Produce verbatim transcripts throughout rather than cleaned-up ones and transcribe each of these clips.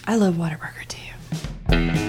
I love Whataburger too.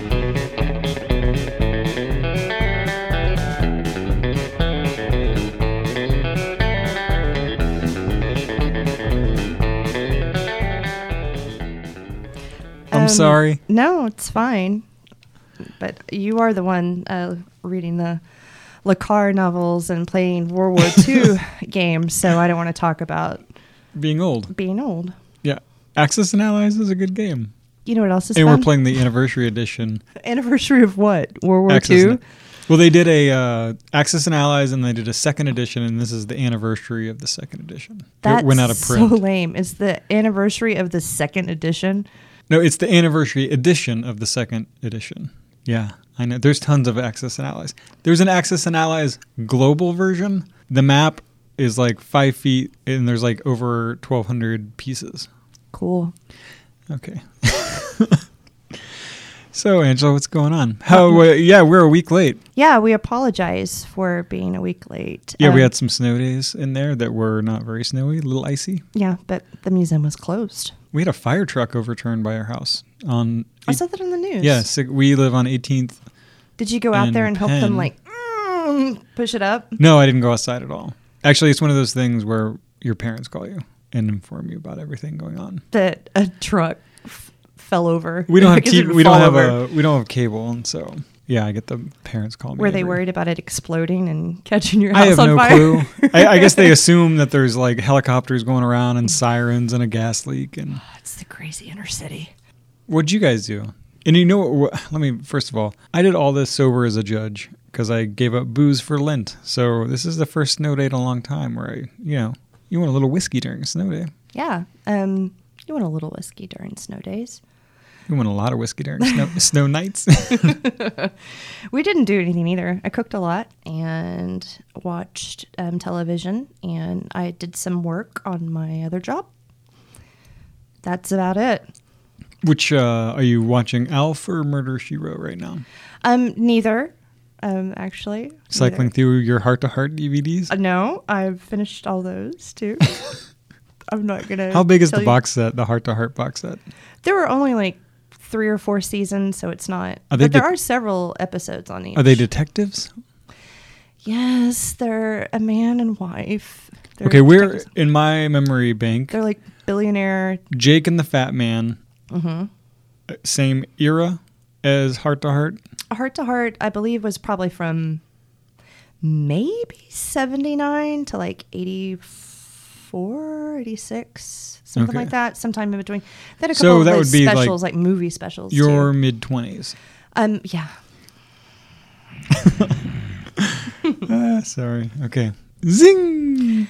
I'm Um, sorry. No, it's fine. But you are the one uh, reading the Le Carre novels and playing World War Two games, so I don't want to talk about Being old. being old. Yeah. Axis and Allies is a good game. You know what else is And fun? we're playing the anniversary edition. Anniversary of what? World War Axis Two? and- Well, they did a uh, Axis and Allies, and they did a second edition, and this is the anniversary of the second edition. That's it went out of so print. lame. It's the anniversary of the second edition. No, it's the anniversary edition of the second edition. Yeah, I know. There's tons of Axis and Allies. There's an Axis and Allies global version. The map is like five feet, and there's like over twelve hundred pieces. Cool. Okay. So, Angela, what's going on? How? Uh, yeah, we're a week late. Yeah, we apologize for being a week late. Yeah, we Um, had some snow days in there that were not very snowy, a little icy. Yeah, but the museum was closed. We had a fire truck overturned by our house on. I saw that on the news. Yeah, so we live on eighteenth. Did you go out and there and help them, Penn. like, mm, push it up? No, I didn't go outside at all. Actually, it's one of those things where your parents call you and inform you about everything going on. That a truck f- fell over. We don't have Because it t- would we don't fall have over. a we don't have cable, and so yeah, I get the parents call me. Were they every- worried about it exploding and catching your house I have on no fire? clue. I, I guess they assume that there's like helicopters going around and sirens and a gas leak. And It's the crazy inner city. what'd you guys do? And you know what? Let me first of all, I did all this sober as a judge because I gave up booze for Lent. So this is the first snow day in a long time where I, you know, you want a little whiskey during a snow day. Yeah. Um, you want a little whiskey during snow days. You want a lot of whiskey during snow snow nights. We didn't do anything either. I cooked a lot and watched um, television, and I did some work on my other job. That's about it. Which uh, are you watching, Alf or Murder, She Wrote right now? Um, neither. Um, actually, Cycling neither. through your Heart to Heart D V Ds. Uh, no, I've finished all those too. I'm not gonna. How big is tell the you- box set? The Heart to Heart box set? There were only like three or four seasons, so it's not. Are they but there de- are several episodes on each. Are they detectives? Yes, they're a man and wife. They're Okay, we're detectives. in my memory bank. They're like billionaire. Jake and the Fat Man, Mm-hmm. uh, same era as Heart to Heart. Heart to Heart, I believe, was probably from maybe seventy-nine to like eighty-four, eighty-six, something Okay. like that, sometime in between. Then a So couple of that those would be, like, specials, like, movie specials. Your too. mid twenties. Um, yeah. Ah, sorry. Okay. Zing.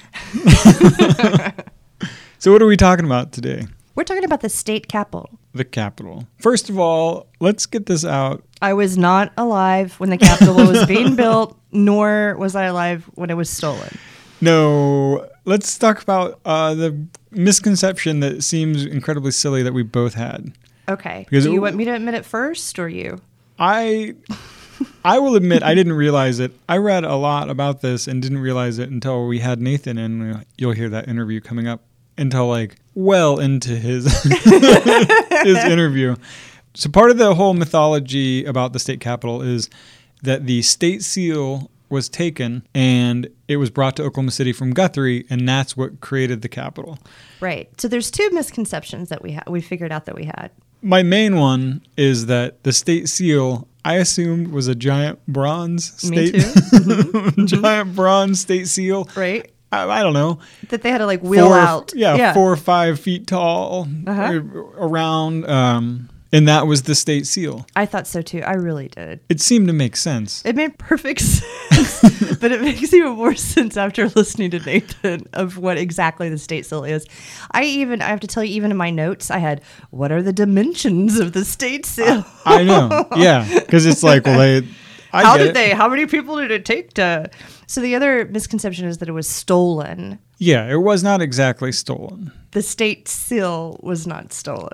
So what are we talking about today? We're talking about the state capitol. The Capitol. First of all, let's get this out. I was not alive when the Capitol was being built, nor was I alive when it was stolen. No, let's talk about uh, the misconception that seems incredibly silly that we both had. Okay. Because Do you it- want me to admit it first, or you? I I will admit I didn't realize it. I read a lot about this and didn't realize it until we had Nathan, and you'll hear that interview coming up until like well into his his interview. So part of the whole mythology about the state capitol is that the state seal was taken and it was brought to Oklahoma City from Guthrie, and that's what created the Capitol. Right. So there's two misconceptions that we ha- we figured out that we had. My main one is that the state seal, I assumed, was a giant bronze Me state, too. Mm-hmm. giant bronze state seal. Right. I, I don't know, That they had to like wheel four, out. Yeah, four or five feet tall, Uh-huh. uh, around, um, and that was the state seal. I thought so too. I really did. It seemed to make sense. It made perfect sense, but it makes even more sense after listening to Nathan of what exactly the state seal is. I even, I have to tell you, even in my notes, I had, what are the dimensions of the state seal? I know, yeah, because it's like, well, they. I How get did it. they, how many people did it take to? So the other misconception is that it was stolen. Yeah, it was not exactly stolen. The state seal was not stolen.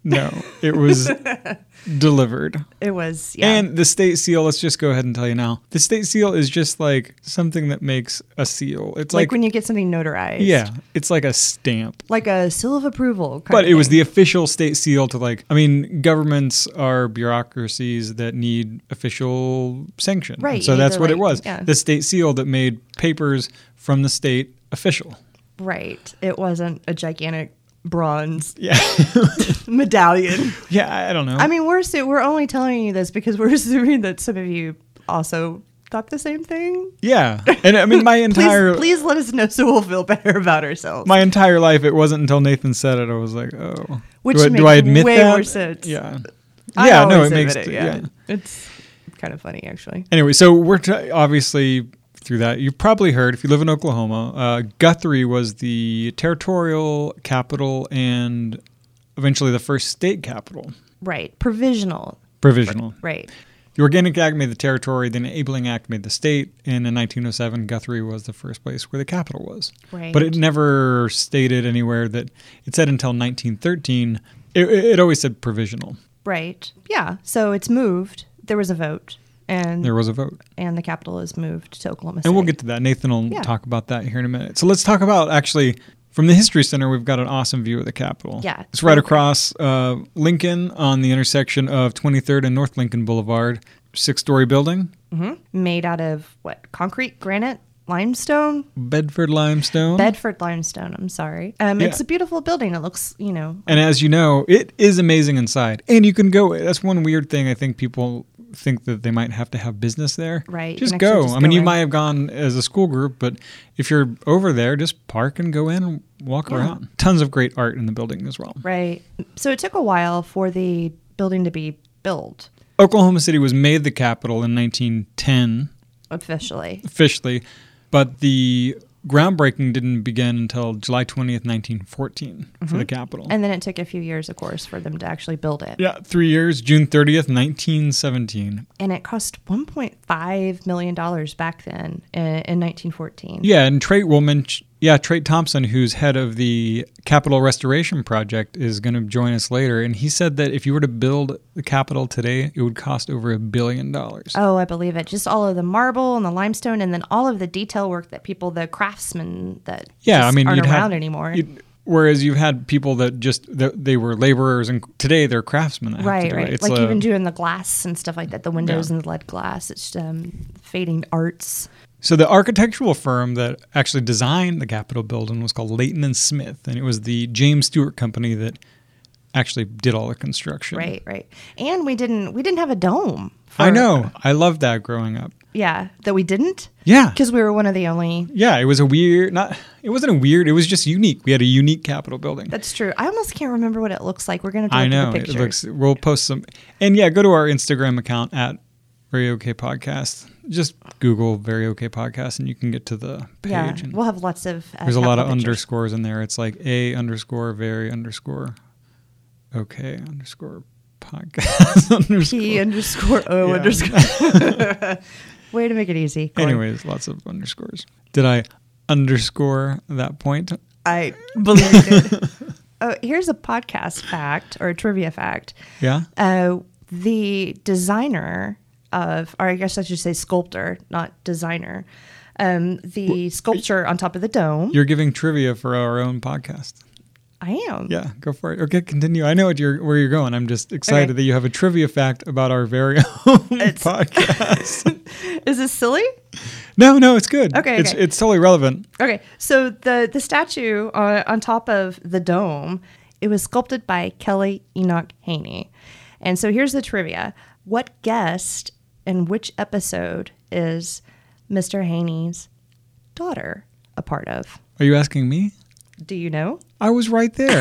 No, it was delivered. It was, yeah. And the state seal, let's just go ahead and tell you now. The state seal is just like something that makes a seal. It's like, like, when you get something notarized. yeah, it's like a stamp. Like a seal of approval. Kind But of it was thing. the official state seal to like, I mean, governments are bureaucracies that need official sanction. Right, And so you that's either, what it like- was. yeah. The state seal that made papers from the state official. Right. It wasn't a gigantic bronze Yeah. medallion. Yeah, I don't know. I mean, we're assu- we're only telling you this because we're assuming that some of you also thought the same thing. yeah. And I mean, my entire Please, please let us know so we'll feel better about ourselves. my entire life, it wasn't until Nathan said it, I was like, oh. Which do I, makes do I admit way that? more sense. Yeah. I yeah, no, always it makes admit it, yeah. yeah. It's kind of funny, actually. Anyway, so we're t- obviously through that. You've probably heard, if you live in Oklahoma, uh, Guthrie was the territorial capital and eventually the first state capital. Right. Provisional. Provisional. Right. The Organic Act made the territory, the Enabling Act made the state, and in nineteen oh seven, Guthrie was the first place where the capital was. Right. But it never stated anywhere that, it said until nineteen thirteen, it, it always said provisional. Right. Yeah. So it's moved. There was a vote. And There was a vote. and the capital is moved to Oklahoma City. And we'll get to that. Nathan will Yeah. talk about that here in a minute. So let's talk about actually from the History Center. We've got an awesome view of the Capitol. Yeah, It's right really across uh, Lincoln on the intersection of twenty-third and North Lincoln Boulevard. Six-story building, made out of what? Concrete, granite, limestone, Bedford limestone. Bedford limestone. I'm sorry. Um, Yeah. It's a beautiful building. It looks, you know, And as you know, it is amazing inside. And you can go. That's one weird thing. I think people think that they might have to have business there. Right, you Just can actually go. just I mean, go you in. might have gone as a school group, but if you're over there, just park and go in and walk Yeah. around. Tons of great art in the building as well. right. So it took a while for the building to be built Oklahoma City was made the capital in nineteen ten officially. officially, but the groundbreaking didn't begin until July twentieth, nineteen fourteen for the capital. And then it took a few years, of course, for them to actually build it. Yeah, three years, June thirtieth, nineteen seventeen. And it cost one point five million dollars back then in, in nineteen fourteen. Yeah, and Trait will mention, yeah, Trait Thompson, who's head of the Capitol Restoration Project, is going to join us later. And he said that if you were to build the Capitol today, it would cost over a billion dollars. Oh, I believe it. Just all of the marble and the limestone, and then all of the detail work that people, the craftsmen that Yeah, just I mean, aren't you'd around have, anymore. you'd- whereas you've had people that just that they were laborers, and today they're craftsmen. That have to Right, do right. It. It's Like a- even doing the glass and stuff like that, the windows Yeah. and the lead glass. It's um, fading arts. So the architectural firm that actually designed the Capitol building was called Leighton and Smith, and it was the James Stewart Company that actually did all the construction. Right, right. And we didn't we didn't have a dome. for- I know. I loved that growing up. Yeah, that we didn't Yeah. because we were one of the only. Yeah, it was a weird, not, it wasn't a weird, it was just unique. We had a unique Capitol building. That's true. I almost can't remember what it looks like. We're gonna have to I look know. at the It pictures. looks, we'll post some. And yeah, go to our Instagram account at Very Okay Podcast. Just Google Very Okay Podcast and you can get to the page. yeah, and we'll have lots of. Uh, there's a lot of Capitol pictures. underscores in there. It's like A underscore very underscore okay underscore podcast underscore. P underscore O Yeah. underscore. Way to make it easy. Corey. Anyways, lots of underscores. Did I underscore that point? I believe you did. Oh, here's a podcast fact or a trivia fact. Yeah. Uh, the designer of, or I guess I should say sculptor, not designer, um, the sculpture on top of the dome. You're giving trivia for our own podcast. I am. Yeah, go for it. Okay, continue. I know what you're, where you're going. I'm just excited Okay. that you have a trivia fact about our very own podcast. Is this silly? No, no, it's good. Okay, It's okay. it's totally relevant. Okay, so the the statue on, on top of the dome, it was sculpted by Kelly Enoch Haney. And so here's the trivia. What guest and which episode is Mister Haney's daughter a part of? Are you asking me? Do you know? I was right there.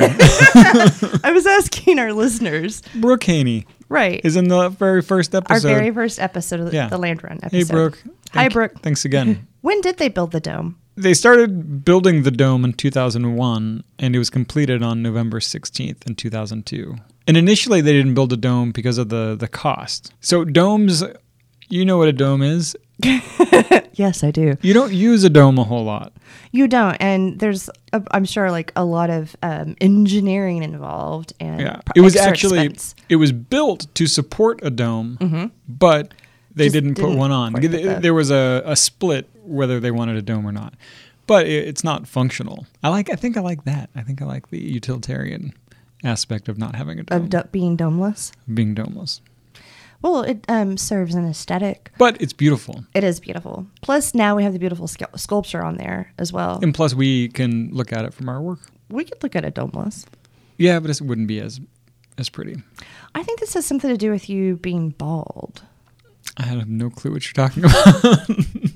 I was asking our listeners. Brooke Haney Right. is in the very first Our episode. very first episode of the, Yeah. the Land Run episode. Hey, Brooke. Hi, Thank- Brooke. Thanks again. When did they build the dome? They started building the dome in two thousand one, and it was completed on November sixteenth in two thousand two. And initially, they didn't build a dome because of the, the cost. So domes, you know what a dome is. Yes, I do. You don't use a dome a whole lot. You don't, and there's, a, I'm sure, like a lot of um, engineering involved, and Yeah, pr- it was extra actually expense. it was built to support a dome, Mhm. but they Just didn't put didn't one on. quite get There the- there was a, a split whether they wanted a dome or not, but it, it's not functional. I like. I think I like that. I think I like the utilitarian aspect of not having a dome, of do- being domeless. being domeless. Well, it um, serves an aesthetic. But it's beautiful, It is beautiful. Plus, now we have the beautiful scu- sculpture on there as well. and plus we can look at it from our work. We could look at it domeless. Yeah, but it wouldn't be as as pretty. I think this has something to do with you being bald, I have no clue what you're talking about.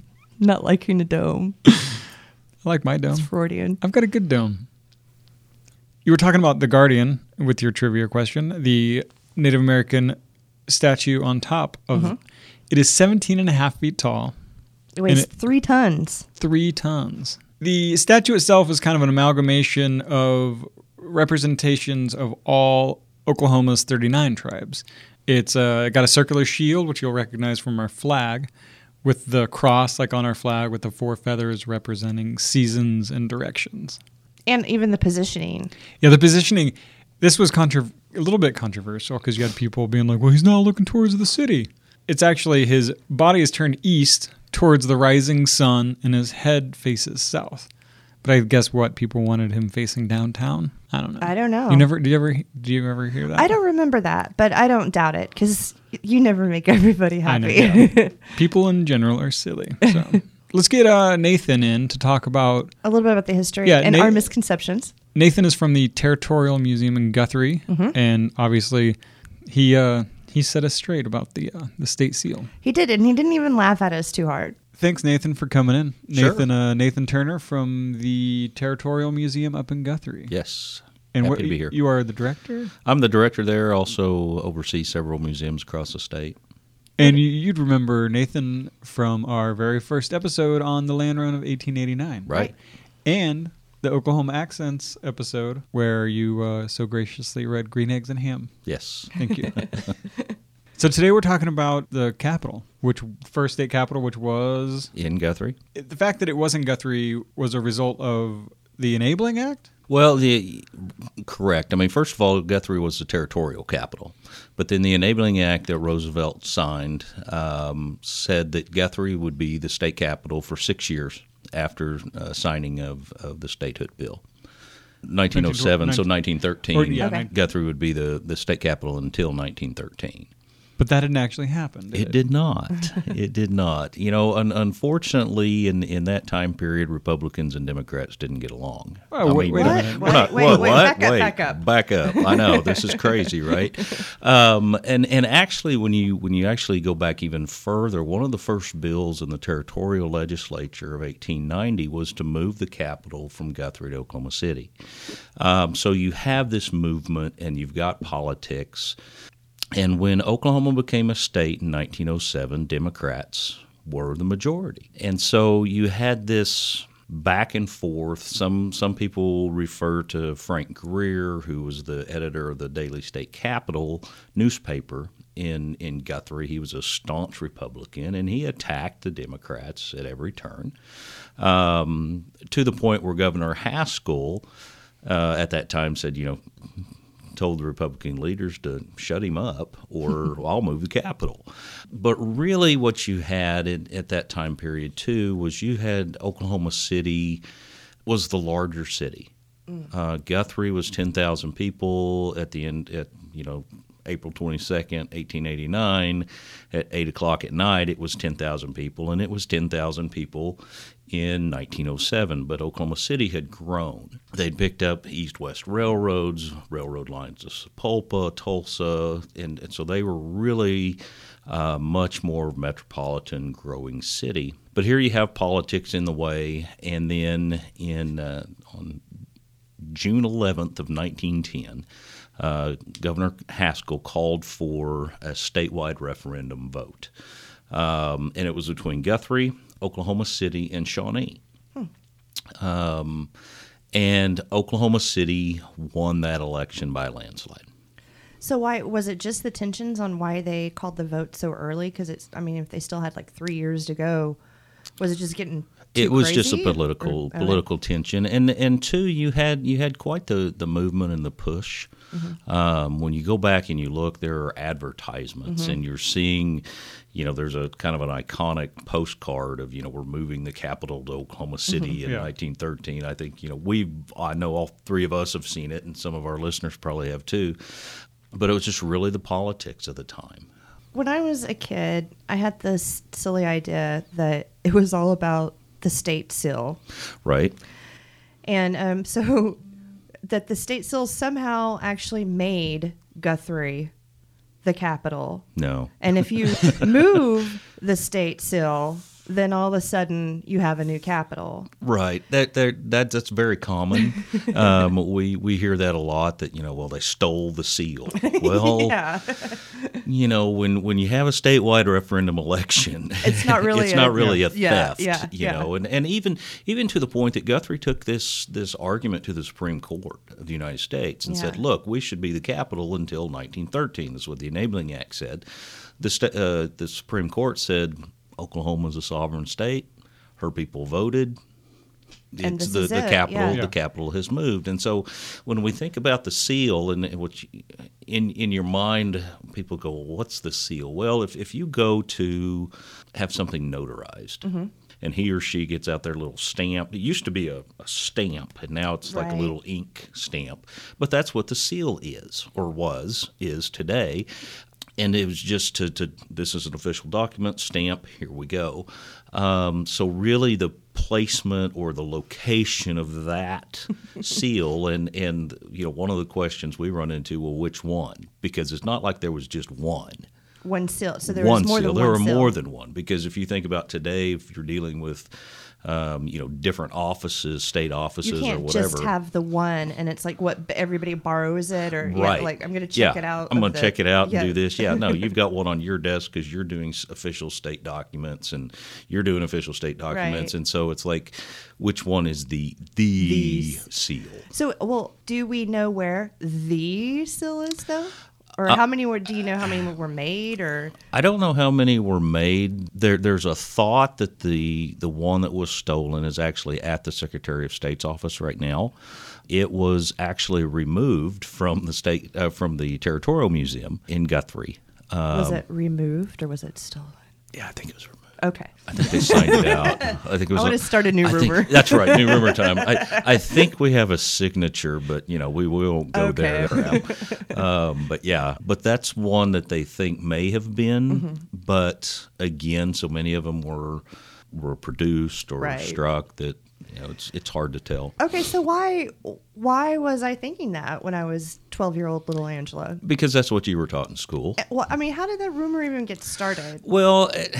not liking a dome. I like my dome. It's Freudian. I've got a good dome. You were talking about the Guardian with your trivia question. The Native American statue on top of Mm-hmm. it is seventeen and a half feet tall, It weighs it- three tons. three tons. The statue itself is kind of an amalgamation of representations of all Oklahoma's thirty-nine tribes. It's uh, got a circular shield, which you'll recognize from our flag, with the cross like on our flag with the four feathers representing seasons and directions. And even the positioning. Yeah, the positioning, this was contro- a little bit controversial because you had people being like, well, he's not looking towards the city. It's actually his body is turned east towards the rising sun and his head faces south. But I guess what, people wanted him facing downtown? I don't know. I don't know. You never, do you ever, do you ever hear that? I don't remember that, but I don't doubt it because you never make everybody I know, happy. yeah. People in general are silly. So let's get uh, Nathan in to talk about. A little bit about the history Yeah, and Na- our misconceptions. Nathan is from the Territorial Museum in Guthrie, Mhm. and obviously he uh, he set us straight about the uh, the state seal. He did, and he didn't even laugh at us too hard. Thanks, Nathan, for coming in. Sure. Nathan uh, Nathan Turner from the Territorial Museum up in Guthrie. Yes. and happy what to be here. you are the director, I'm the director there, also oversee several museums across the state. and you, you'd remember Nathan from our very first episode on the land run of eighteen eighty-nine, Right. And the Oklahoma Accents episode where you uh, so graciously read Green Eggs and Ham. Yes. Thank you. So today we're talking about the capital, which first state capital, which was In Guthrie. the fact that it was in Guthrie was a result of the Enabling Act. Well, the correct. I mean, first of all, Guthrie was the territorial capital, but then the Enabling Act that Roosevelt signed um, said that Guthrie would be the state capital for six years after uh, signing of, of the statehood bill. nineteen oh seven, so nineteen thirteen, Or, yeah, Okay. nine- Guthrie would be the, the state capital until nineteen thirteen. but that didn't actually happen. Did It did not. It did not. You know, un- unfortunately, in in that time period, Republicans and Democrats didn't get along. Oh, wait- wait a What? minute. We're Wait, not, wait, what, wait, what? back up, wait, back up. back up. I know this is crazy, right? Um, and and actually, when you when you actually go back even further, one of the first bills in the territorial legislature of eighteen ninety was to move the capital from Guthrie to Oklahoma City. Um, so you have this movement, and you've got politics. And when Oklahoma became a state in nineteen oh seven, Democrats were the majority. And so you had this back and forth. Some some people refer to Frank Greer, who was the editor of the Daily State Capital newspaper in, in Guthrie. He was a staunch Republican, and he attacked the Democrats at every turn, um, to the point where Governor Haskell uh, at that time said, you know, told the Republican leaders to shut him up or I'll move the capital. But really what you had in, at that time period, too, was you had Oklahoma City was the larger city. Uh, Guthrie was ten thousand people at the end, at, you know, April twenty-second, eighteen eighty-nine, at eight o'clock at night, it was ten thousand people, and it was ten thousand people in nineteen oh seven. But Oklahoma City had grown. They'd picked up east-west railroads, railroad lines to Sapulpa, Tulsa, and, and so they were really uh, much more metropolitan growing city. But here you have politics in the way, and then in uh, on June eleventh of nineteen ten, uh, Governor Haskell called for a statewide referendum vote. Um, and it was between Guthrie, Oklahoma City, and Shawnee. Hmm. Um, and Oklahoma City won that election by a landslide. So why was it just the tensions on why they called the vote so early? Because it's, I mean, if they still had like three years to go, was it just getting? Too it was crazy? just a political or, political tension, and and two, you had you had quite the, the movement and the push. Mm-hmm. Um, when you go back and you look, there are advertisements, mm-hmm. and you're seeing, you know, there's a kind of an iconic postcard of, you know, we're moving the capital to Oklahoma City mm-hmm. in yeah. nineteen thirteen. I think, you know, we I know all three of us have seen it, and some of our listeners probably have too. But it was just really the politics of the time. When I was a kid, I had this silly idea that it was all about the state seal. Right. And um, so that the state seal somehow actually made Guthrie the capital. No. And if you move the state seal, then all of a sudden you have a new capital. Right. That that, that that's very common. um, we we hear that a lot. That, you know, well, they stole the seal. Well, yeah. you know, when, when you have a statewide referendum election, it's not really it's a, not really yeah, a theft. Yeah, you yeah. know, and, and even even to the point that Guthrie took this this argument to the Supreme Court of the United States and yeah. said, look, we should be the capital until nineteen thirteen. That's what the Enabling Act said. The sta- uh, the Supreme Court said Oklahoma is a sovereign state. Her people voted. And It's this the, is the it, capital. yeah. The Yeah. capital has moved, and so when we think about the seal, and what you, in in your mind, people go, well, "What's the seal?" Well, if if you go to have something notarized, Mm-hmm. and he or she gets out their little stamp, it used to be a, a stamp, and now it's like Right. a little ink stamp. But that's what the seal is, or was, is today. And it was just to, to this is an official document, stamp, here we go. Um, so really the placement or the location of that seal, and, and you know, one of the questions we run into, well, which one? Because it's not like there was just one. One seal. So there one was more seal. than there one were seal. more than one, because if you think about today, if you're dealing with um, you know, different offices, state offices, You can't or whatever. just have the one, and it's like what everybody borrows it, or yeah, Right. like I'm going to check yeah. it out. I'm of going to the- check it out yeah. and do this. Yeah, no, you've got one on your desk because you're doing s- official state documents, and you're doing official state documents, Right. and so it's like, which one is the the These. seal? So, well, do we know where the seal is, though? Or Uh, how many were? Do you know how many were made? Or I don't know how many were made. There, there's a thought that the the one that was stolen is actually at the Secretary of State's office right now. It was actually removed from the state uh, from the Territorial Museum in Guthrie. Um, was it removed, or was it stolen? yeah, I think it was removed. Okay. I think they signed it out. I think it was. I wanna a- start a new I think- rumor. that's right, new rumor time. I, I think we have a signature, but you know we will go Okay. there. Um, but yeah, but that's one that they think may have been. Mm-hmm. But again, so many of them were were produced or Right. struck that you know it's it's hard to tell. Okay, so why why was I thinking that when I was twelve-year-old little Angela? Because that's what you were taught in school. Well, I mean, how did that rumor even get started? Well, it,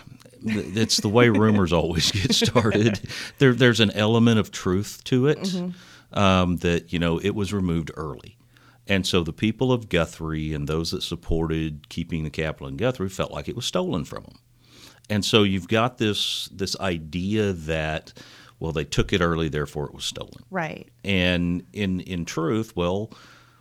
it's the way rumors always get started. There, there's an element of truth to it Mm-hmm. um, that, you know, it was removed early. And so the people of Guthrie and those that supported keeping the capital in Guthrie felt like it was stolen from them. And so you've got this this idea that, well, they took it early, therefore it was stolen. Right. And in in truth, well,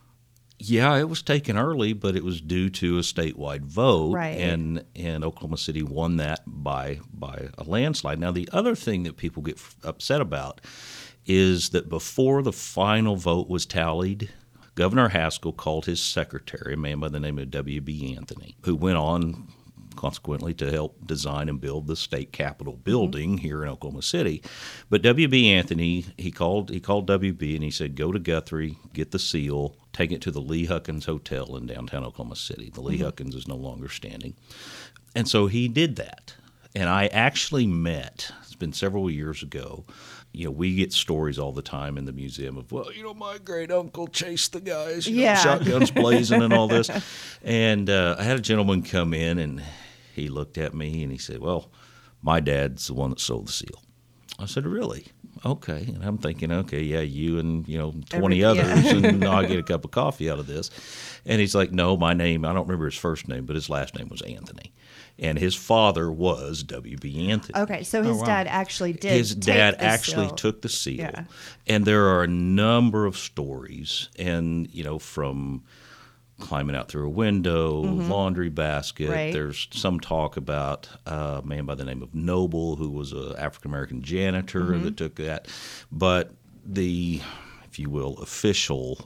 yeah, it was taken early, but it was due to a statewide vote, Right. and and Oklahoma City won that by by a landslide. Now, the other thing that people get f- upset about is that before the final vote was tallied, Governor Haskell called his secretary, a man by the name of W B Anthony, who went on consequently to help design and build the state capitol building mm-hmm. here in Oklahoma City. But W B Anthony, he called he called W B and he said, go to Guthrie, get the seal, take it to the Lee Huckins Hotel in downtown Oklahoma City. The Lee mm-hmm. Huckins is no longer standing. And so he did that. And I actually met, it's been several years ago, you know, we get stories all the time in the museum of, well, you know, my great uncle chased the guys, you Yeah. know, shotguns blazing and all this. And uh, I had a gentleman come in and he looked at me and he said, well, my dad's the one that sold the seal. I said, really? Okay. And I'm thinking, okay, yeah, you and, you know, twenty Every- others, yeah. and I'll get a cup of coffee out of this. And he's like, no, my name, I don't remember his first name, but his last name was Anthony. And his father was W B Anthony. Okay, so his Oh, wow. dad actually did. His take dad the actually seal. took the seal. Yeah. And there are a number of stories, and, you know, from climbing out through a window, laundry basket. Right. There's some talk about a man by the name of Noble, who was an African-American janitor that took that. But the, if you will, official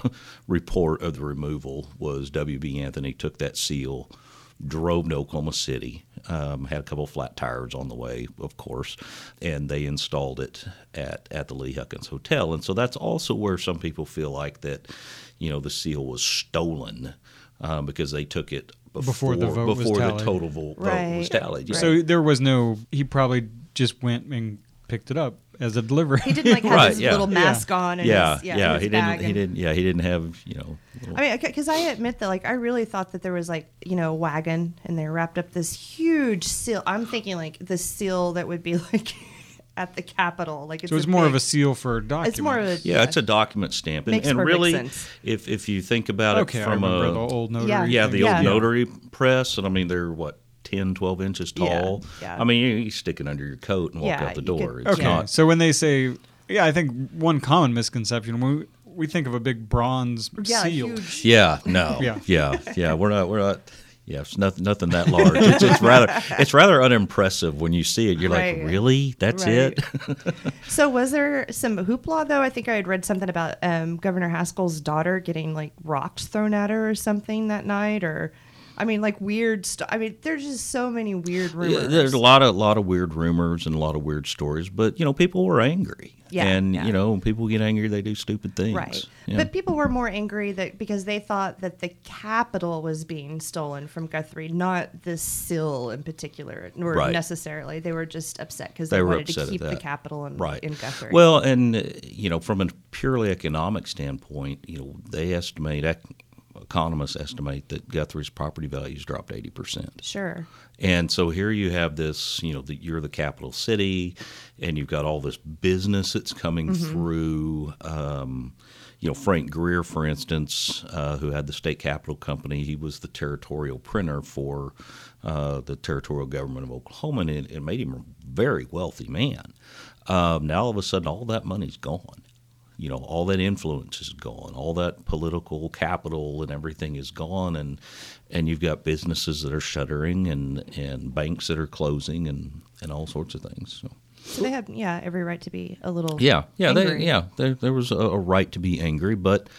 report of the removal was W B. Anthony took that seal, drove to Oklahoma City, um, had a couple of flat tires on the way, of course, and they installed it at, at the Lee Huckins Hotel. And so that's also where some people feel like that, you know, the seal was stolen um, because they took it before, Before the vote was before the tallied. total vote, vote Right. was tallied. Yeah. So there was no. He probably just went and picked it up as a delivery. He didn't like have Right, his yeah. little mask on and yeah, his, yeah, yeah, his he bag didn't. He and- didn't. Yeah, he didn't have. You know. little- I mean, because I admit that, like, I really thought that there was, like, you know, a wagon and they wrapped up this huge seal. I'm thinking, like, the seal that would be, like, at the Capitol. Like, it's So it's a more of big- a seal for a document. It's more of a. yeah, it's a document stamp, and, Makes and perfect really, sense. if if you think about Okay, it I from remember a the old notary. Yeah. yeah, the thing. old Yeah. notary press, and I mean they're what ten, twelve inches Yeah, tall. yeah. I mean you, you stick it under your coat and walk Yeah, out the you door. could- It's Okay, not. so when they say, yeah, I think one common misconception when we, we think of a big bronze yeah, seal. huge. Yeah, no, Yeah. yeah, yeah, We're not, we're not. Yeah, it's nothing, nothing that large. It's, it's rather, it's rather unimpressive when you see it. You're Right. like, really? That's Right. it? So was there some hoopla though? I think I had read something about um, Governor Haskell's daughter getting like rocks thrown at her or something that night, or I mean, like weird stuff. I mean, there's just so many weird rumors. Yeah, there's a lot of lot of weird rumors and a lot of weird stories, but you know, people were angry. Yeah, and yeah. you know, when people get angry, they do stupid things. Right. Yeah. But people were more angry that because they thought that the Capitol was being stolen from Guthrie, not the seal in particular, or Right. necessarily. They were just upset because they, They were wanted upset to at keep the that. Capitol in, Right. in Guthrie. Well, and uh, you know, from a purely economic standpoint, you know, they estimate ec- economists estimate that Guthrie's property values dropped eighty percent. sure. And so here you have this, you know, the, you're the capital city, and you've got all this business that's coming Mm-hmm. through. Um, you know, Frank Greer, for instance, uh, who had the state capitol company, he was the territorial printer for uh, the territorial government of Oklahoma, and it, it made him a very wealthy man. Um, now all of a sudden, all that money's gone. You know, all that influence is gone. All that political capital and everything is gone, and and you've got businesses that are shuttering and, and banks that are closing and, and all sorts of things. So, So they had, yeah, every right to be a little yeah, yeah, they, angry. yeah. There, there was a, a right to be angry, but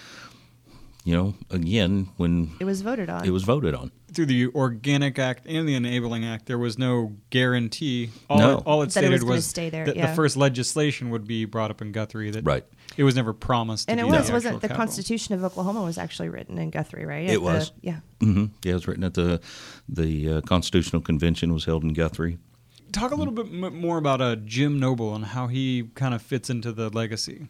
you know, again, when It was voted on. it was voted on, Through the Organic Act and the Enabling Act, there was no guarantee. All No. it, all it That it was stated gonna was stay there, that yeah. the first legislation would be brought up in Guthrie. That right? it was never promised. To and it be was, the wasn't actual the capital. Constitution of Oklahoma was actually written in Guthrie, right? It At the- was. yeah. hmm Yeah, it was written at the the uh, Constitutional Convention was held in Guthrie. Talk a little bit m- more about uh, Jim Noble and how he kind of fits into the legacy.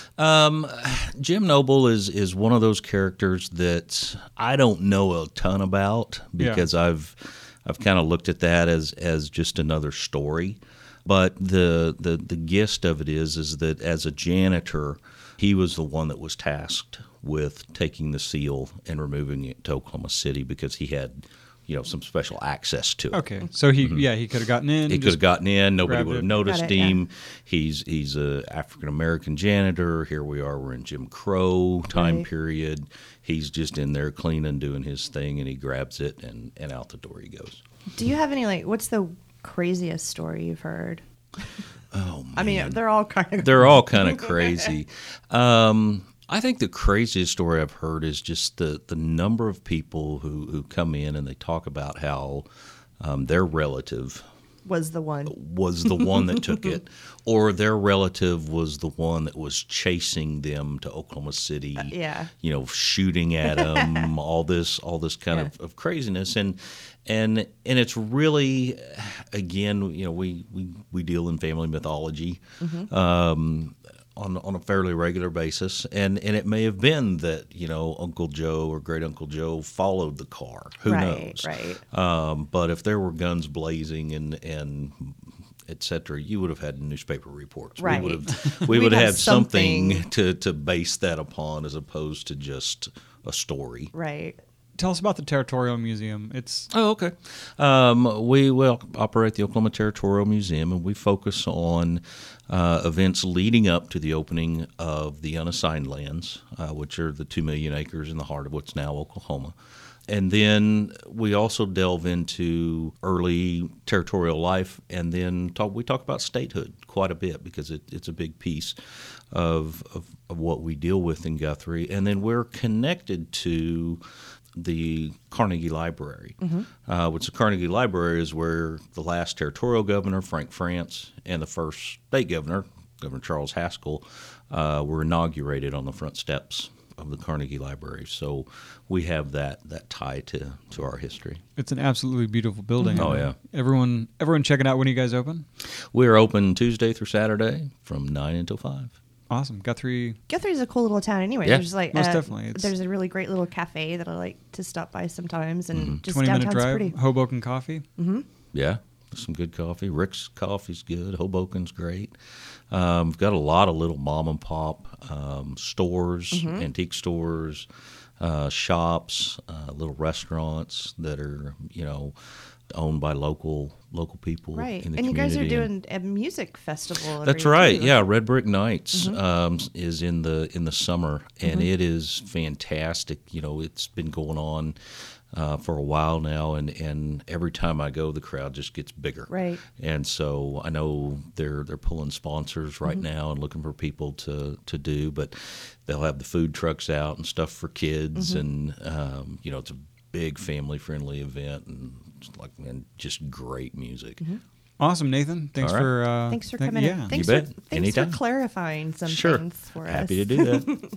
Um, Jim Noble is is one of those characters that I don't know a ton about Yeah. because I've I've kind of looked at that as as just another story. But the, the the gist of it is is that as a janitor, he was the one that was tasked with taking the seal and removing it to Oklahoma City because he had, you know, some special access to it. Okay, so he yeah he could have gotten in. He could just- have gotten in. Nobody grabbed would have it. noticed Got it, yeah. him. He's he's a African American janitor. Here we are. We're in Jim Crow time Right. period. He's just in there cleaning, doing his thing, and he grabs it and, and out the door he goes. Do you have any, like, what's the craziest story you've heard? Oh, I mean, they're all kind of. they're all kind of crazy. Um, I think the craziest story I've heard is just the, the number of people who, who come in and they talk about how um, their relative was the one. was the one that took it, or their relative was the one that was chasing them to Oklahoma City. yeah. You know, shooting at them, all this, all this kind of, of craziness, and and and it's really, again, you know, we we, we deal in family mythology. Um, on, on a fairly regular basis, and, and it may have been that, you know, Uncle Joe or Great Uncle Joe followed the car. Who Right, knows? right. Um, but if there were guns blazing and and et cetera, you would have had newspaper reports. Right. We would have we We'd would have have something, something. to, to base that upon as opposed to just a story. Right. tell us about the Territorial Museum. It's Oh, okay. Um, we will operate the Oklahoma Territorial Museum, and we focus on uh, events leading up to the opening of the unassigned lands, uh, which are the two million acres in the heart of what's now Oklahoma. And then we also delve into early territorial life, and then talk, we talk about statehood quite a bit because it, it's a big piece of, of, of what we deal with in Guthrie. And then we're connected to the Carnegie Library, mm-hmm. uh, which the Carnegie Library is where the last territorial governor, Frank France, and the first state governor, Governor Charles Haskell, uh, were inaugurated on the front steps of the Carnegie Library. So we have that that tie to, to our history. It's an absolutely beautiful building. Mm-hmm. Oh, yeah. Everyone, everyone check it out. When are you guys open? We're open Tuesday through Saturday from nine until five. Awesome. Guthrie. Guthrie's a cool little town anyway. Yeah. There's like Most uh, definitely. It's there's a really great little cafe that I like to stop by sometimes, and Mm-hmm. just twenty minute downtown's drive. pretty. Hoboken Coffee. Mm-hmm. Yeah, some good coffee. Rick's coffee's good. Hoboken's great. Um, we've got a lot of little mom and pop um, stores, Mm-hmm. antique stores, uh, shops, uh, little restaurants that are, you know, owned by local local people Right, in the and you guys are community. doing a music festival. every That's year, right. too. Yeah, Red Brick Nights Mm-hmm. um, is in the in the summer, and it is fantastic. You know, it's been going on uh, for a while now, and, and every time I go, the crowd just gets bigger. Right. And so I know they're they're pulling sponsors right Mm-hmm. now and looking for people to, to do, but they'll have the food trucks out and stuff for kids, Mm-hmm. and um, you know, it's a big family friendly event, and it's like man, just great music. Mm-hmm. Awesome, Nathan. Thanks All right. for uh, Thanks for thank- coming yeah. in. Thanks You for bet. thanks Anytime. for clarifying some Sure. things for us. Happy to do that.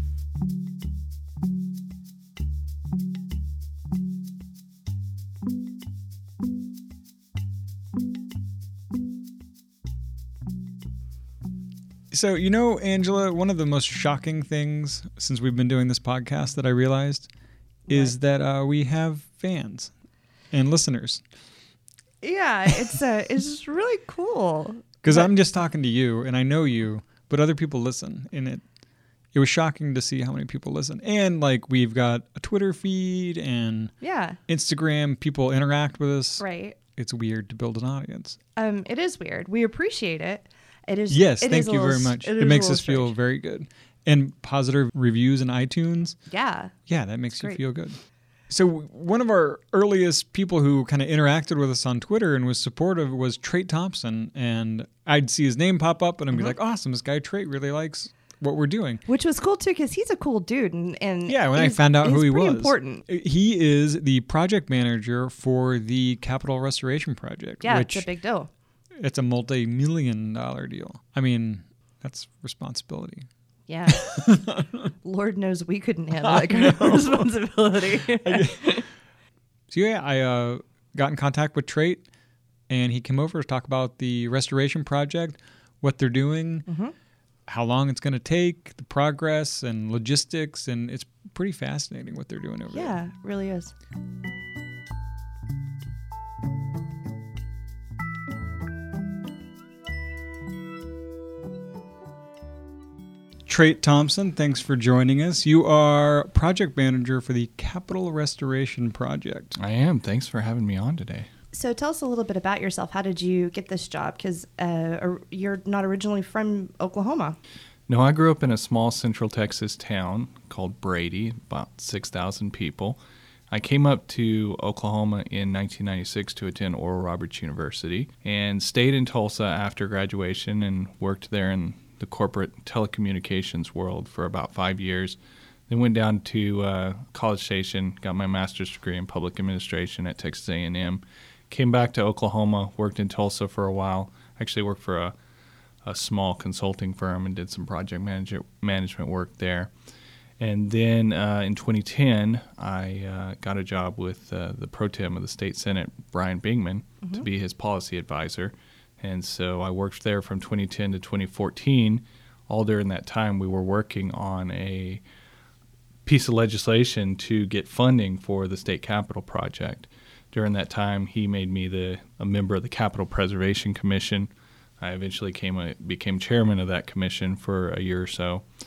So, you know, Angela, one of the most shocking things since we've been doing this podcast that I realized is What? that uh, we have fans and listeners. Yeah, it's uh, it's just really cool. Because But- I'm just talking to you and I know you, but other people listen. And it it was shocking to see how many people listen. And like we've got a Twitter feed and Yeah, Instagram. People interact with us. right. It's weird to build an audience. Um, it is weird. We appreciate it. It is. Yes, it thank is a you little very s- much. is It a makes little us feel strange. very good. And positive reviews in iTunes. Yeah. Yeah, that makes It's you great. feel good. So one of our earliest people who kind of interacted with us on Twitter and was supportive was Trait Thompson. And I'd see his name pop up and I'd be Mm-hmm. like, awesome, this guy Trait really likes what we're doing. Which was cool too, because he's a cool dude, and, and Yeah, when I he's- found out who he's he pretty was. important. He is the project manager for the Capitol Restoration Project. Yeah, which it's a big deal. it's a multi-million dollar deal. I mean, that's responsibility. Yeah. Lord knows we couldn't handle that kind of responsibility. So yeah, I uh, got in contact with Trait, and he came over to talk about the restoration project, what they're doing, Mm-hmm. how long it's going to take, the progress and logistics, and it's pretty fascinating what they're doing over there. Yeah, it really is. Trait Thompson, thanks for joining us. You are project manager for the Capitol Restoration Project. I am. Thanks for having me on today. So tell us a little bit about yourself. How did you get this job? Because uh, or- you're not originally from Oklahoma. No, I grew up in a small central Texas town called Brady, about six thousand people. I came up to Oklahoma in nineteen ninety-six to attend Oral Roberts University and stayed in Tulsa after graduation and worked there in the corporate telecommunications world for about five years. Then went down to uh, College Station, got my master's degree in public administration at Texas A and M. Came back to Oklahoma, worked in Tulsa for a while. Actually worked for a, a small consulting firm and did some project manager, management work there. And then uh, in twenty ten, I uh, got a job with uh, the pro tem of the state senate, Brian Bingman, Mm-hmm. to be his policy advisor. And so I worked there from twenty ten to twenty fourteen. All during that time, we were working on a piece of legislation to get funding for the state capitol project. During that time, he made me the a member of the Capitol Preservation Commission. I eventually came a, became chairman of that commission for a year or so.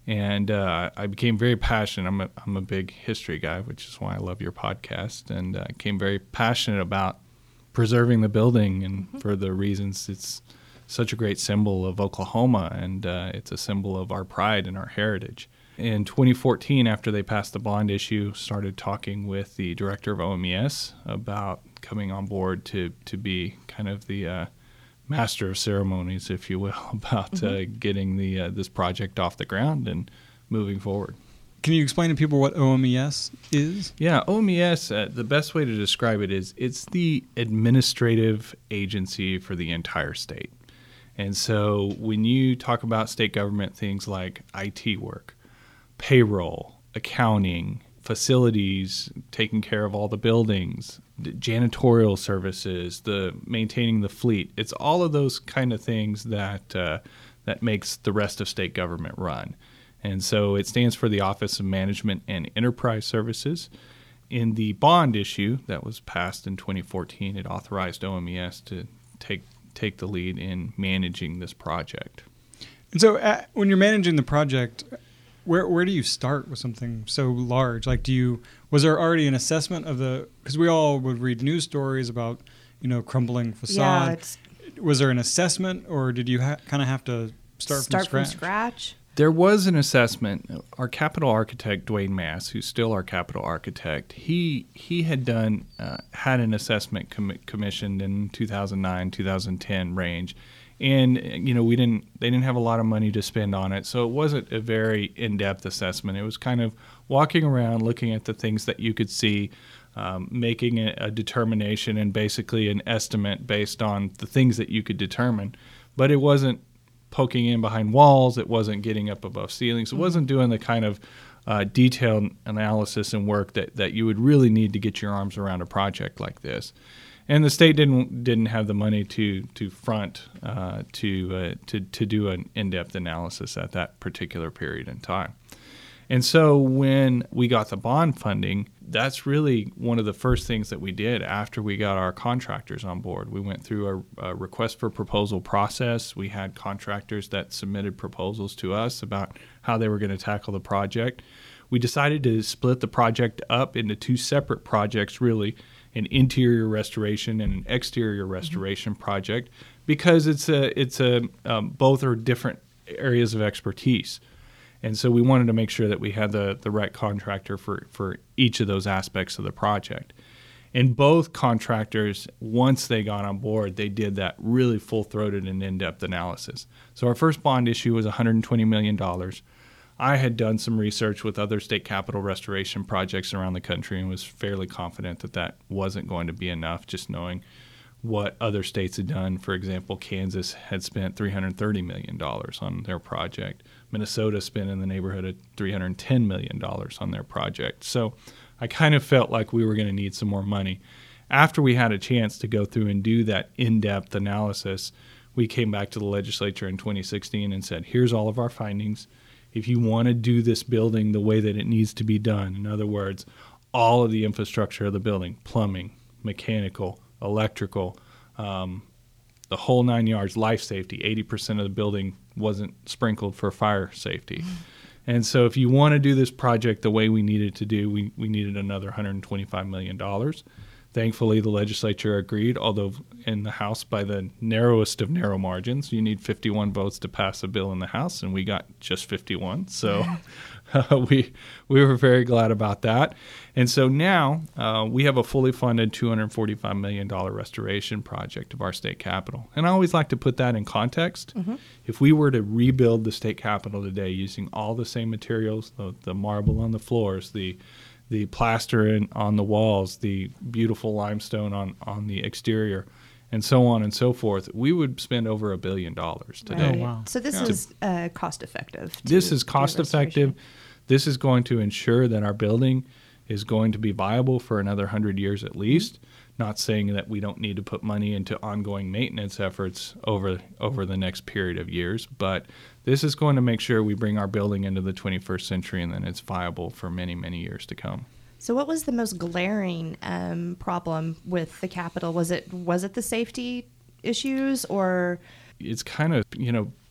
And uh, I became very passionate. I'm a, I'm a big history guy, which is why I love your podcast. And I uh, became very passionate about preserving the building, and mm-hmm. for the reasons it's such a great symbol of Oklahoma, and uh, it's a symbol of our pride and our heritage. In twenty fourteen, after they passed the bond issue, started talking with the director of O M E S about coming on board to, to be kind of the uh, master of ceremonies, if you will, about mm-hmm. uh, getting the uh, this project off the ground and moving forward. Can you explain to people what O M E S is? Yeah, O M E S, uh, the best way to describe it is it's the administrative agency for the entire state. And so when you talk about state government, things like I T work, payroll, accounting, facilities, taking care of all the buildings, janitorial services, the maintaining the fleet, it's all of those kind of things that uh, that makes the rest of state government run. And so it stands for the Office of Management and Enterprise Services. In the bond issue that was passed in twenty fourteen, it authorized O M E S to take take the lead in managing this project. And so uh, when you're managing the project, where where do you start with something so large? Like, do you was there already an assessment of the, because we all would read news stories about, you know, crumbling facade. Yeah, it's, was there an assessment, or did you ha- kind of have to start, start from scratch? From scratch? There was an assessment. Our capital architect, Dwayne Mass, who's still our capital architect, he he had done uh, had an assessment com- commissioned in two thousand nine, two thousand ten range, and you know we didn't they didn't have a lot of money to spend on it, so it wasn't a very in-depth assessment. It was kind of walking around, looking at the things that you could see, um, making a, a determination and basically an estimate based on the things that you could determine, but it wasn't poking in behind walls. It wasn't getting up above ceilings. It wasn't doing the kind of uh, detailed analysis and work that, that you would really need to get your arms around a project like this. And the state didn't didn't have the money to to front uh, to uh, to to do an in-depth analysis at that particular period in time. And so when we got the bond funding, that's really one of the first things that we did after we got our contractors on board. We went through a, a request for proposal process. We had contractors that submitted proposals to us about how they were going to tackle the project. We decided to split the project up into two separate projects, really, an interior restoration and an exterior restoration mm-hmm. project, because it's a it's a um, both are different areas of expertise. And so we wanted to make sure that we had the, the right contractor for, for each of those aspects of the project. And both contractors, once they got on board, they did that really full-throated and in-depth analysis. So our first bond issue was one hundred twenty million dollars. I had done some research with other state capital restoration projects around the country and was fairly confident that that wasn't going to be enough, just knowing what other states had done. For example, Kansas had spent three hundred thirty million dollars on their project. Minnesota spent in the neighborhood of three hundred ten million dollars on their project. So I kind of felt like we were going to need some more money. After we had a chance to go through and do that in-depth analysis, we came back to the legislature in twenty sixteen and said, here's all of our findings. If you want to do this building the way that it needs to be done, in other words, all of the infrastructure of the building, plumbing, mechanical, electrical, um, the whole nine yards, life safety, eighty percent of the building wasn't sprinkled for fire safety. Mm-hmm. And so if you want to do this project the way we needed to do, we, we needed another one hundred twenty-five million dollars. Thankfully, the legislature agreed, although in the House by the narrowest of narrow margins. You need fifty-one votes to pass a bill in the House, and we got just fifty-one. So uh, we we were very glad about that. And so now uh, we have a fully funded two hundred forty-five million dollars restoration project of our state capitol. And I always like to put that in context. Mm-hmm. If we were to rebuild the state capitol today using all the same materials, the, the marble on the floors, the the plaster in, on the walls, the beautiful limestone on, on the exterior, and so on and so forth, we would spend over a billion dollars today. Right. Oh, wow. So this Yeah. is uh, cost effective. to This is do cost restoration. effective. This is going to ensure that our building is going to be viable for another one hundred years at least. Mm-hmm. Not saying that we don't need to put money into ongoing maintenance efforts over over the next period of years, but this is going to make sure we bring our building into the twenty-first century and then it's viable for many, many years to come. So what was the most glaring um, problem with the Capitol? Was it was it the safety issues, or It's kind of, you know,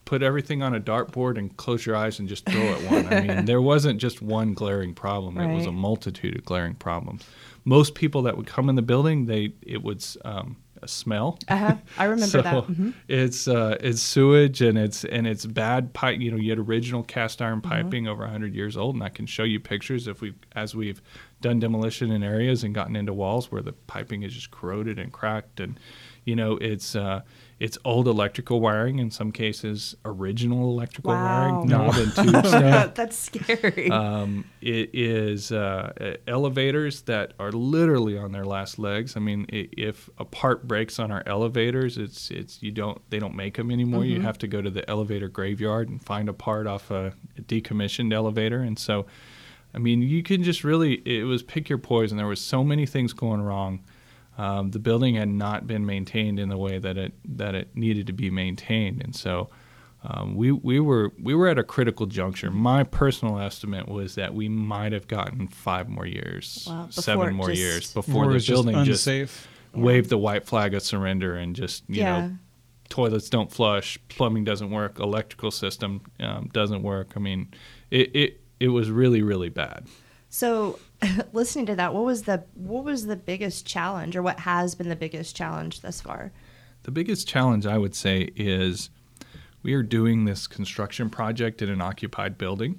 put everything on a dartboard and close your eyes and just throw at one. I mean, there wasn't just one glaring problem. It was a Right. multitude of glaring problems. Most people that would come in the building, they it would um, smell. Uh-huh. I remember so that. Mhm. it's uh, it's sewage and it's and it's bad pipe. You know, you had original cast iron Mm-hmm. piping over one hundred years old, and I can show you pictures if we as we've done demolition in areas and gotten into walls where the piping is just corroded and cracked, and you know it's uh, it's old electrical wiring in some cases, original electrical Wow. wiring, not in tube stuff. That's scary. Um, it is uh, elevators that are literally on their last legs. I mean, i- if a part breaks on our elevators, it's it's you don't they don't make them anymore. You have to go to the elevator graveyard and find a part off a decommissioned elevator. And so, I mean, you can just really it was pick your poison. There was so many things going wrong. Um, the building had not been maintained in the way that it that it needed to be maintained, and so. Um, we we were we were at a critical juncture. My personal estimate was that we might have gotten five more years, Wow, seven before it more just- years before Or the it's just building just, unsafe. waved the white flag of surrender and just you Yeah. know toilets don't flush, plumbing doesn't work, electrical system um, doesn't work. I mean, it, it it was really really bad. So, listening to that, what was the what was the biggest challenge, or what has been the biggest challenge thus far? The biggest challenge I would say is we are doing this construction project in an occupied building.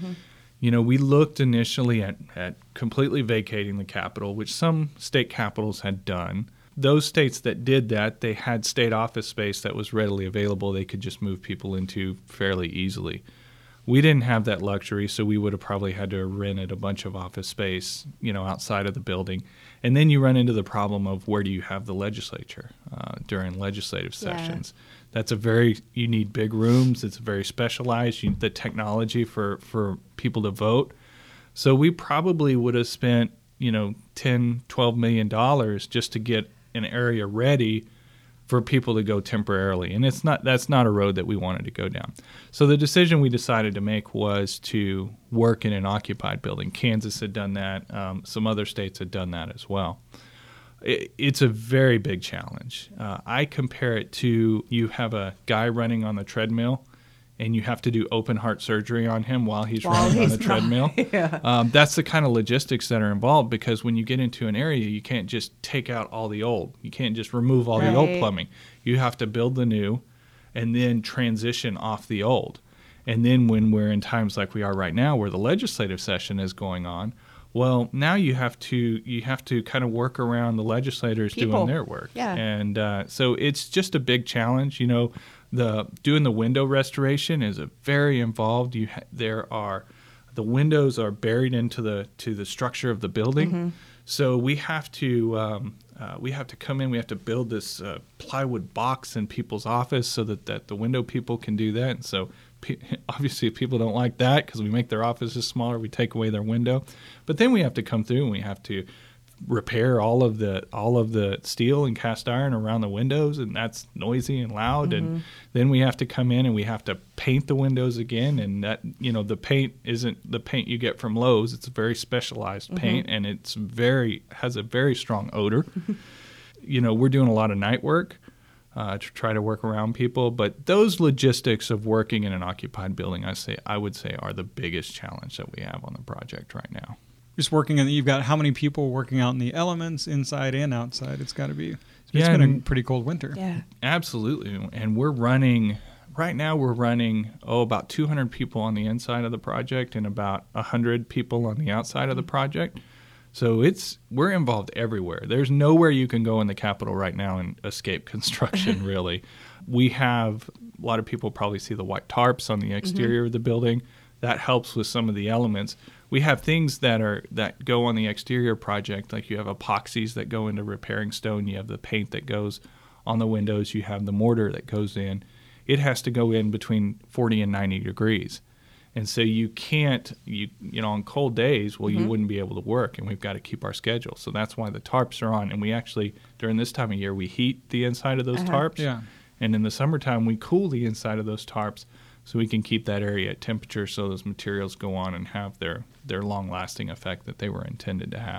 You know, we looked initially at, at completely vacating the capital, which some state capitals had done. Those states that did that, they had state office space that was readily available. They could just move people into fairly easily. We didn't have that luxury, so we would have probably had to have rented a bunch of office space, you know, outside of the building. And then you run into the problem of where do you have the legislature uh, during legislative Yeah. sessions. That's a very, you need big rooms. It's very specialized. You need the technology for, for people to vote. So we probably would have spent, you know, ten, twelve million dollars just to get an area ready for people to go temporarily. And it's not, that's not a road that we wanted to go down. So the decision we decided to make was to work in an occupied building. Kansas had done that. Um, some other states had done that as well. It, it's a very big challenge. Uh, I compare it to you have a guy running on the treadmill and you have to do open heart surgery on him while he's While running he's on the not- treadmill. yeah. Um, that's the kind of logistics that are involved, because when you get into an area, you can't just take out all the old. You can't just remove all the old Right. plumbing. You have to build the new and then transition off the old. And then when we're in times like we are right now, where the legislative session is going on, well, now you have to you have to kind of work around the legislators People. doing their work. Yeah. And uh, so it's just a big challenge. You know, the doing the window restoration is a very involved. You ha- there are the windows are buried into the to the structure of the building, so we have to um, uh, we have to come in. We have to build this uh, plywood box in people's office so that, that the window people can do that. And so pe- obviously, if people don't like that because we make their offices smaller, we take away their window. But then we have to come through and we have to repair all of the all of the steel and cast iron around the windows, and that's noisy and loud. And then we have to come in and we have to paint the windows again, and that, you know, the paint isn't the paint you get from Lowe's. It's a very specialized paint, and it's very has a very strong odor. You know, we're doing a lot of night work uh, to try to work around people, but those logistics of working in an occupied building, I say I would say are the biggest challenge that we have on the project right now. Just working in, you've got how many people working out in the elements, inside and outside? It's got to be. It's Yeah, been a and- pretty cold winter. Yeah. Absolutely. And we're running, right now we're running, oh, about two hundred people on the inside of the project and about one hundred people on the outside of the project. So it's, we're involved everywhere. There's nowhere you can go in the Capitol right now and escape construction, really. We have, a lot of people probably see the white tarps on the exterior of the building. That helps with some of the elements. We have things that are that go on the exterior project, like you have epoxies that go into repairing stone. You have the paint that goes on the windows. You have the mortar that goes in. It has to go in between forty and ninety degrees. And so you can't, you you know, on cold days, well, you wouldn't be able to work, and we've got to keep our schedule. So that's why the tarps are on. And we actually, during this time of year, we heat the inside of those Uh-huh. tarps. Yeah. And in the summertime, we cool the inside of those tarps so we can keep that area at temperature so those materials go on and have their, their long-lasting effect that they were intended to have.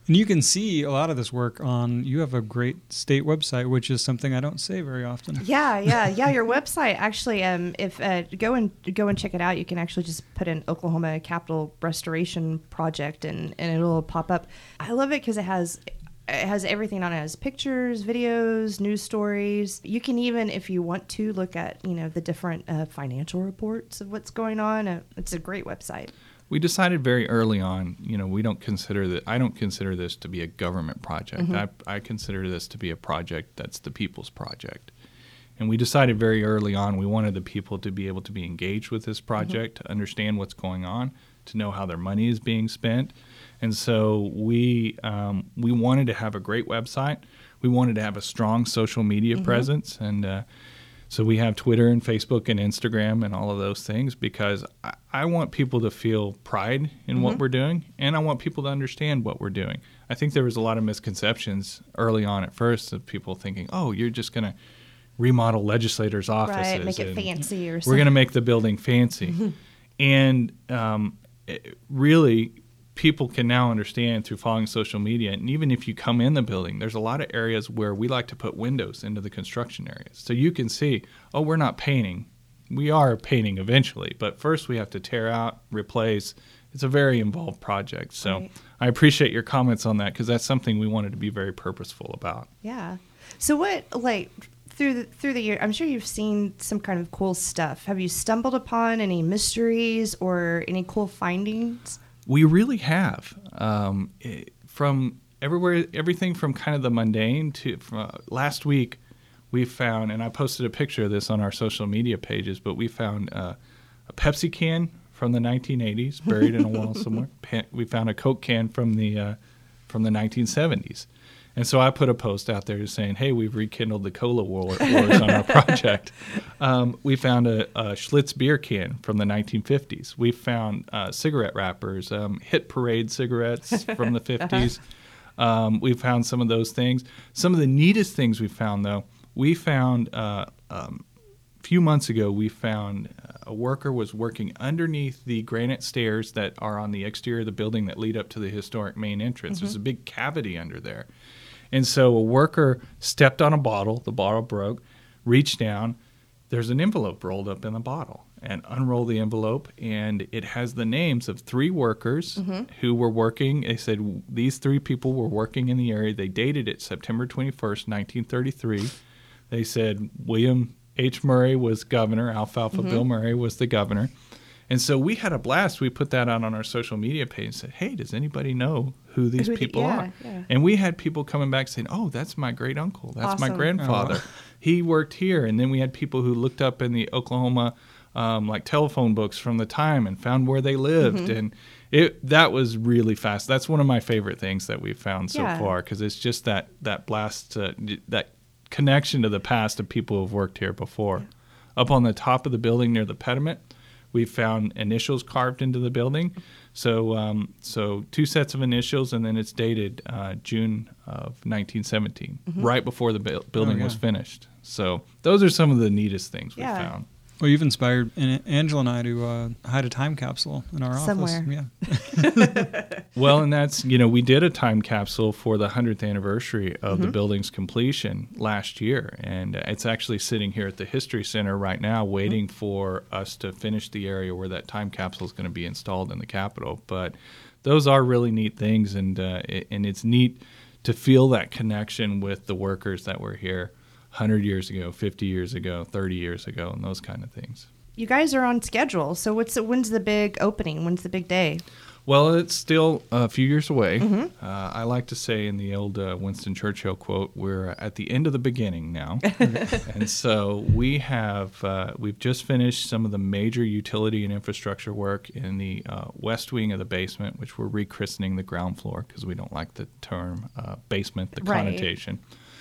And you can see a lot of this work on, you have a great state website, which is something I don't say very often. Yeah, yeah, yeah. Your website actually, um, if uh, go and go and check it out. You can actually just put in Oklahoma Capitol Restoration Project, and, and it'll pop up. I love it because it has it has everything on it. It has pictures, videos, news stories. You can even, if you want to, look at you know the different uh, financial reports of what's going on. Uh, it's a great website. We decided very early on, you know, we don't consider that. I don't consider this to be a government project. Mm-hmm. I, I consider this to be a project that's the people's project. And we decided very early on we wanted the people to be able to be engaged with this project, mm-hmm. to understand what's going on, to know how their money is being spent. And so we um, we wanted to have a great website. We wanted to have a strong social media mm-hmm. presence, and uh, so we have Twitter and Facebook and Instagram and all of those things because I, I want people to feel pride in mm-hmm. what we're doing, and I want people to understand what we're doing. I think there was a lot of misconceptions early on at first of people thinking, oh, you're just going to remodel legislators' offices. Right, make it fancy or something. We're going to make the building fancy. Mm-hmm. And um, it really, people can now understand through following social media, and even if you come in the building, there's a lot of areas where we like to put windows into the construction areas. So you can see, oh, we're not painting. We are painting eventually, but first we have to tear out, replace. It's a very involved project. So right. I appreciate your comments on that because that's something we wanted to be very purposeful about. Yeah. So what, like, through the, through the year, I'm sure you've seen some kind of cool stuff. Have you stumbled upon any mysteries or any cool findings? We really have. Um, it, from everywhere, everything from kind of the mundane to from, uh, last week, we found, and I posted a picture of this on our social media pages, but we found uh, a Pepsi can from the nineteen eighties buried in a wall somewhere. We found a Coke can from the uh, from the nineteen seventies. And so I put a post out there saying, hey, we've rekindled the cola wars on our project. Um, we found a, a Schlitz beer can from the nineteen fifties. We found uh, cigarette wrappers, um, Hit Parade cigarettes from the fifties. Um, we found some of those things. Some of the neatest things we found, though, we found uh, um, a few months ago, we found a worker was working underneath the granite stairs that are on the exterior of the building that lead up to the historic main entrance. Mm-hmm. There's a big cavity under there. And so a worker stepped on a bottle, the bottle broke, reached down, there's an envelope rolled up in the bottle, and unrolled the envelope, and it has the names of three workers mm-hmm. who were working. They said these three people were working in the area. They dated it September twenty-first, nineteen thirty-three. They said William H. Murray was governor, Alfalfa mm-hmm. Bill Murray was the governor. And so we had a blast. We put that out on our social media page and said, hey, does anybody know who these who people yeah, are? Yeah. And we had people coming back saying, oh, that's my great uncle. That's awesome. My grandfather. Oh. He worked here. And then we had people who looked up in the Oklahoma um, like telephone books from the time and found where they lived. Mm-hmm. And it that was really fast. That's one of my favorite things that we've found so yeah. far because it's just that, that blast, uh, that connection to the past of people who have worked here before. Yeah. Up on the top of the building near the pediment, we found initials carved into the building. So um, so two sets of initials, and then it's dated uh, June of nineteen seventeen, mm-hmm. right before the bu- building oh, yeah. was finished. So those are some of the neatest things we yeah. found. Well, you've inspired Angela and I to uh, hide a time capsule in our Somewhere. office. Yeah. Well, and that's, you know, we did a time capsule for the hundredth anniversary of mm-hmm. the building's completion last year. And it's actually sitting here at the History Center right now waiting mm-hmm. for us to finish the area where that time capsule is going to be installed in the Capitol. But those are really neat things, and uh, it, and it's neat to feel that connection with the workers that were here one hundred years ago, fifty years ago, thirty years ago, and those kind of things. You guys are on schedule. So what's the, when's the big opening? When's the big day? Well, it's still a few years away. Mm-hmm. Uh, I like to say in the old uh, Winston Churchill quote, we're at the end of the beginning now. And so we have, uh, we've just finished some of the major utility and infrastructure work in the uh, west wing of the basement, which we're rechristening the ground floor because we don't like the term uh, basement, the right. connotation.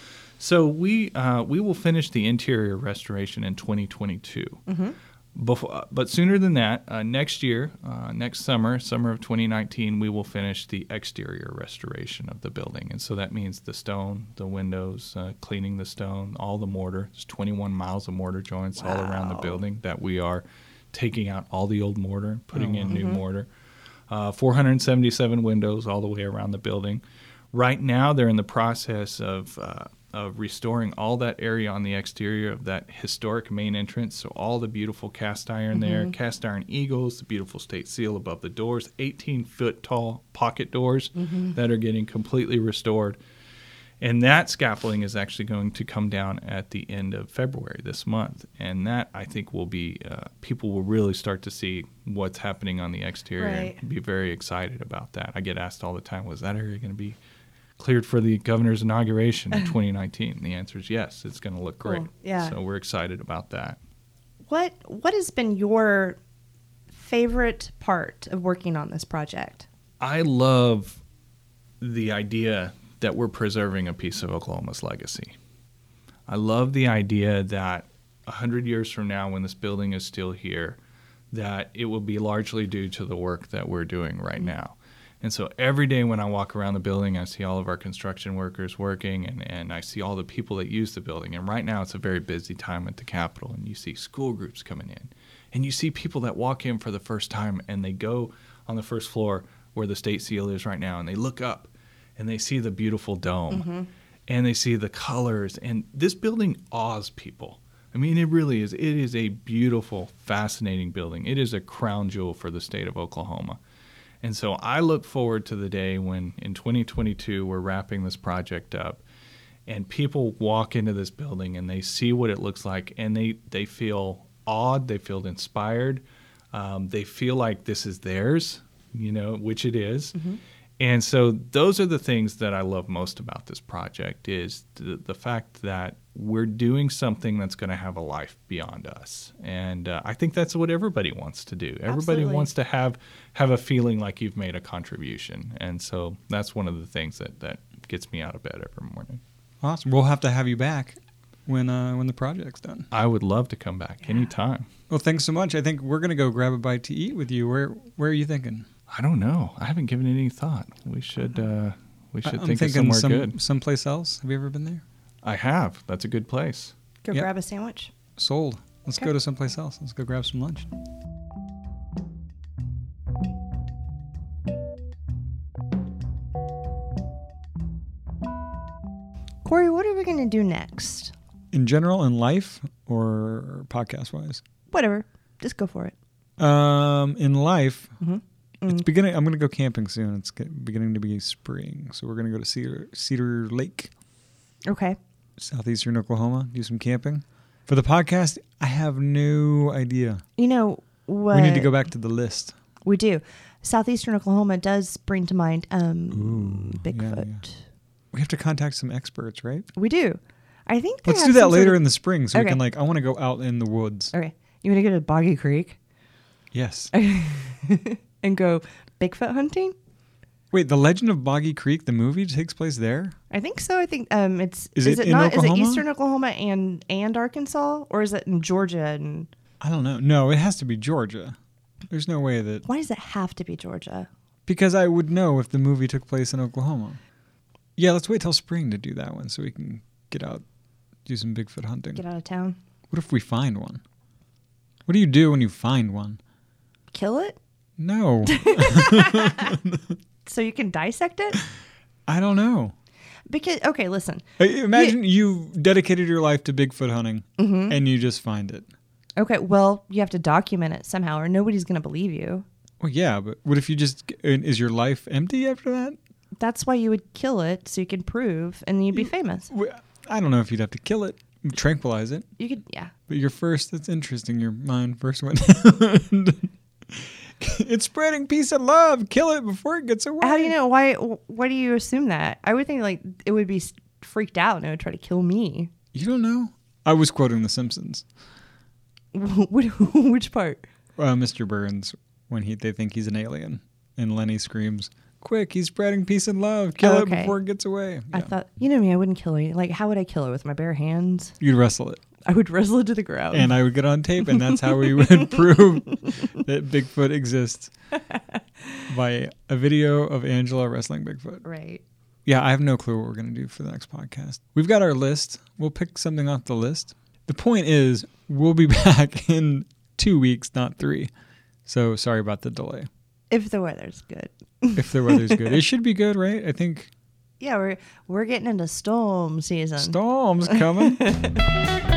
So we uh, we will finish the interior restoration in twenty twenty-two. Mm-hmm. Before, but sooner than that, uh, next year, uh, next summer, summer of twenty nineteen, we will finish the exterior restoration of the building. And so that means the stone, the windows, uh, cleaning the stone, all the mortar. There's twenty-one miles of mortar joints wow. all around the building that we are taking out all the old mortar, putting oh, in mm-hmm. new mortar. Uh, four hundred seventy-seven windows all the way around the building. Right now, they're in the process of uh, of restoring all that area on the exterior of that historic main entrance. So all the beautiful cast iron Mm-hmm. there, cast iron eagles, the beautiful state seal above the doors, eighteen foot tall pocket doors Mm-hmm. that are getting completely restored. And that scaffolding is actually going to come down at the end of February this month. And that, I think, will be, uh, people will really start to see what's happening on the exterior Right. and be very excited about that. I get asked all the time, was that area going to be cleared for the governor's inauguration in twenty nineteen? And the answer is yes, it's going to look Cool. great. Yeah. So we're excited about that. What What has been your favorite part of working on this project? I love the idea that we're preserving a piece of Oklahoma's legacy. I love the idea that one hundred years from now, when this building is still here, that it will be largely due to the work that we're doing right now. And so every day when I walk around the building, I see all of our construction workers working, and, and I see all the people that use the building. And right now it's a very busy time at the Capitol, and you see school groups coming in. And you see people that walk in for the first time, and they go on the first floor where the state seal is right now, and they look up, and they see the beautiful dome, Mm-hmm. and they see the colors. And this building awes people. I mean, it really is. It is a beautiful, fascinating building. It is a crown jewel for the state of Oklahoma. And so I look forward to the day when in twenty twenty-two we're wrapping this project up, and people walk into this building and they see what it looks like, and they, they feel awed, they feel inspired, um, they feel like this is theirs, you know, which it is. Mm-hmm. And so those are the things that I love most about this project, is the, the fact that we're doing something that's going to have a life beyond us. And uh, I think that's what everybody wants to do. Everybody Absolutely. wants to have have a feeling like you've made a contribution. And so that's one of the things that, that gets me out of bed every morning. Awesome. We'll have to have you back when uh, when the project's done. I would love to come back Yeah. anytime. Well, thanks so much. I think we're going to go grab a bite to eat with you. Where Where are you thinking? I don't know. I haven't given it any thought. We should uh, we should I'm think of thinking somewhere some, good. someplace else. Have you ever been there? I have. That's a good place. Go Yep. grab a sandwich. Sold. Let's Okay. go to someplace else. Let's go grab some lunch. Corey, what are we going to do next? In general, in life or podcast wise? Whatever. Just go for it. Um, in life, Mhm. it's Mm. beginning. I'm going to go camping soon. It's get, beginning to be spring, so we're going to go to Cedar Cedar Lake, Okay. southeastern Oklahoma. Do some camping. For the podcast, I have no idea. You know what? We need to go back to the list. We do. Southeastern Oklahoma does bring to mind um, Ooh, yeah, Bigfoot. yeah. We have to contact some experts, right? We do. I think they Let's have do that some sort later of- in the spring, so we Okay. can like. I want to go out in the woods. Okay. You want to go to Boggy Creek Yes. and go Bigfoot hunting? Wait, the Legend of Boggy Creek, the movie, takes place there. I think so. I think um, it's Is it in not? Is Oklahoma? it Eastern Oklahoma and and Arkansas, or is it in Georgia? And I don't know. No, it has to be Georgia. There's no way that why does it have to be Georgia? because I would know if the movie took place in Oklahoma. Yeah, let's wait till spring to do that one so we can get out, do some Bigfoot hunting. Get out of town, What if we find one? What do you do when you find one? kill it, No, so you can dissect it. I don't know. Because okay, listen. I- Imagine you dedicated your life to Bigfoot hunting Mm-hmm. and you just find it. Okay, well, you have to document it somehow, or nobody's going to believe you. Well, yeah, but what if you just, is your life empty after that? That's why you would kill it, so you can prove, and you'd be famous. Well, I don't know if you'd have to kill it, tranquilize it. You could, yeah. But your first, that's interesting. Your mind first went. It's spreading peace and love. Kill it before it gets away. How do you know? Why? Why do you assume that? I would think like it would be freaked out and it would try to kill me. You don't know? I was quoting The Simpsons. Which part? Uh, Mister Burns, when he they think he's an alien, and Lenny screams, "Quick! He's spreading peace and love. Kill Oh, it okay. before it gets away." I Yeah. thought, you know me, I wouldn't kill it. Like, how would I kill it with my bare hands? You'd wrestle it, I would wrestle it to the ground. and I would get on tape, and that's how we would prove that Bigfoot exists by a video of Angela wrestling Bigfoot. right. Yeah, I have no clue what we're going to do for the next podcast. We've got our list. We'll pick something off the list. The point is, we'll be back in two weeks, not three. So sorry about the delay. If the weather's good. If the weather's good, it should be good, right? I think Yeah, we're we're getting into storm season. Storm's coming.